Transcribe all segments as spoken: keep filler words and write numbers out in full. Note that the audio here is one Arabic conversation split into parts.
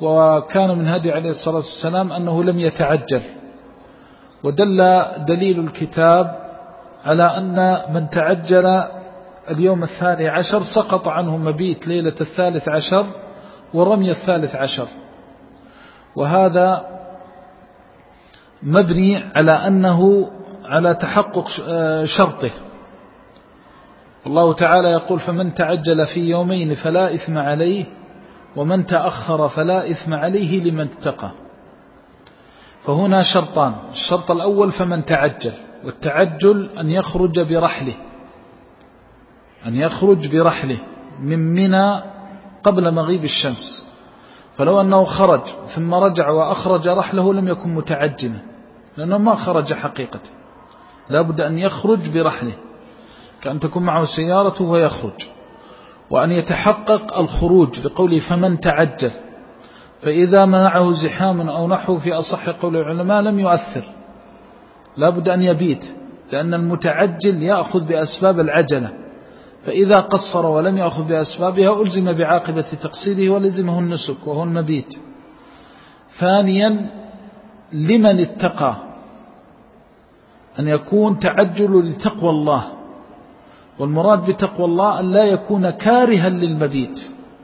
وكان من هدي عليه الصلاة والسلام أنه لم يتعجل. ودل دليل الكتاب على أن من تعجل اليوم الثاني عشر سقط عنه مبيت ليلة الثالث عشر ورمي الثالث عشر، وهذا مبني على أنه على تحقق شرطه. الله تعالى يقول: فمن تعجل في يومين فلا إثم عليه ومن تأخر فلا إثم عليه لمن اتقى. فهنا شرطان: الشرط الأول فمن تعجل، والتعجل أن يخرج برحله أن يخرج برحله من منى قبل مغيب الشمس. فلو أنه خرج ثم رجع وأخرج رحله لم يكن متعجلا، لأنه ما خرج حقيقة، لا بد أن يخرج برحله، كأن تكون معه سيارته ويخرج، وأن يتحقق الخروج بقوله فمن تعجل. فإذا منعه زحام أو نحو في أصح قول العلماء لم يؤثر، لا بد أن يبيت، لأن المتعجل يأخذ بأسباب العجلة، فإذا قصر ولم يأخذ بأسبابها ألزم بعاقبة تقصيره ولزمه النسك وهو المبيت. ثانيا لمن اتقى، أن يكون تعجل لتقوى الله، والمراد بتقوى الله أن لا يكون كارها للمبيت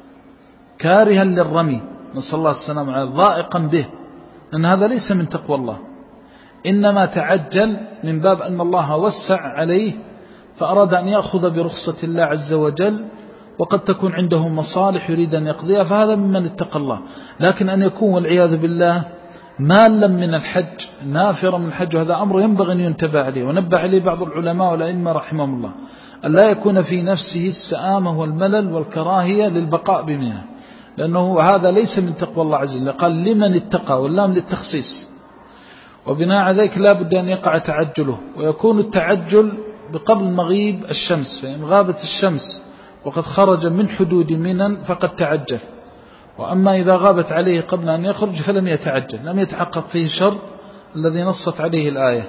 كارها للرمي، نسأل الله السلامة عليه، ضائقا به، لأن هذا ليس من تقوى الله، إنما تعجل من باب أن الله وسع عليه فأراد أن يأخذ برخصة الله عز وجل، وقد تكون عنده مصالح يريد أن يقضيها، فهذا ممن اتقى الله. لكن أن يكون والعياذ بالله مالا من الحج، نافرا من الحج، وهذا أمر ينبغي أن ينتبه عليه، ونبه عليه بعض العلماء والأئمة رحمهم الله، أن لا يكون في نفسه السآمة والملل والكراهية للبقاء بمنها، لأنه هذا ليس من تقوى الله عز وجل. قال لمن اتقى، واللام للتخصيص، وبناء على ذلك لا بد أن يقع تعجله، ويكون التعجل بقبل مغيب الشمس، فإن غابت الشمس وقد خرج من حدود منى فقد تعجل، وأما إذا غابت عليه قبل أن يخرج فلم يتعجل، لم يتحقق فيه الشر الذي نصت عليه الآية.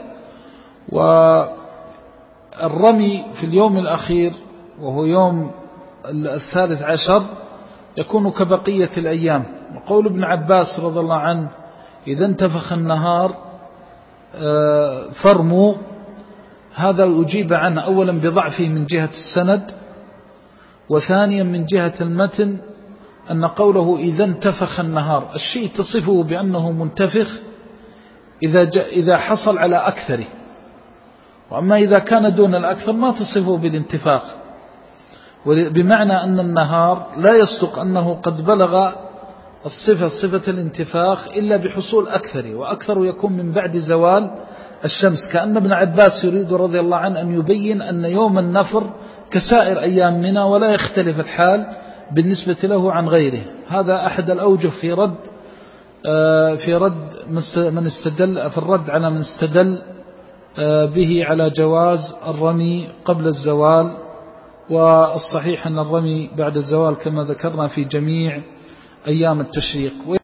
والرمي في اليوم الأخير وهو يوم الثالث عشر يكون كبقية الأيام، وقول ابن عباس رضي الله عنه: إذا انتفخ النهار فرموا، هذا أجيب عنه أولا بضعفه من جهة السند، وثانيا من جهة المتن، أن قوله إذا انتفخ النهار الشيء تصفه بأنه منتفخ إذا, إذا حصل على أكثره، وأما إذا كان دون الأكثر ما تصفه بالانتفاخ، بمعنى أن النهار لا يصدق أنه قد بلغ الصفة صفة الانتفاخ إلا بحصول أكثر، وأكثر يكون من بعد زوال الشمس، كأن ابن عباس يريد رضي الله عنه أن يبين أن يوم النفر كسائر أيام منا ولا يختلف الحال بالنسبة له عن غيره. هذا أحد الأوجه في رد في رد من استدل في الرد على من استدل به على جواز الرمي قبل الزوال، والصحيح أن الرمي بعد الزوال كما ذكرنا في جميع أيام التشريق.